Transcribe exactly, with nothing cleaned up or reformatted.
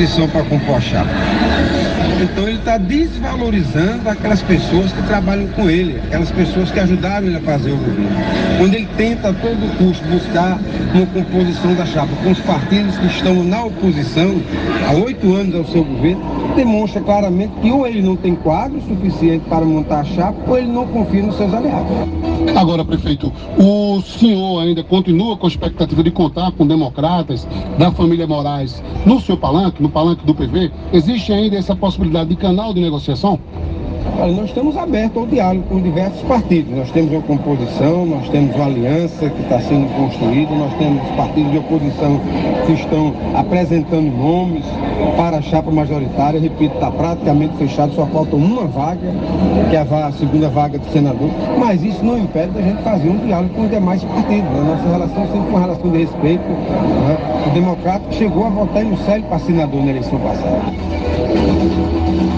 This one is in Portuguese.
inscrição para compor a chapa. Então ele está desvalorizando aquelas pessoas que trabalham com ele, aquelas pessoas que ajudaram ele a fazer o governo. Quando ele tenta a todo custo buscar uma composição da chapa com os partidos que estão na oposição há oito anos ao seu governo, demonstra claramente que ou ele não tem quadro suficiente para montar a chapa ou ele não confia nos seus aliados. Agora, prefeito, o senhor ainda continua com a expectativa de contar com democratas da família Moraes no seu palanque, no palanque do P V? Existe ainda essa possibilidade de canal de negociação? Olha, nós estamos abertos ao diálogo com diversos partidos. Nós temos uma composição, nós temos uma aliança que está sendo construída, nós temos partidos de oposição que estão apresentando nomes para a chapa majoritária. Repito, está praticamente fechado, só falta uma vaga, que é a segunda vaga do senador. Mas isso não impede da gente fazer um diálogo com os demais partidos. A nossa relação sempre foi uma relação de respeito. Né? O Democrático chegou a votar em Lucélio para senador na eleição passada.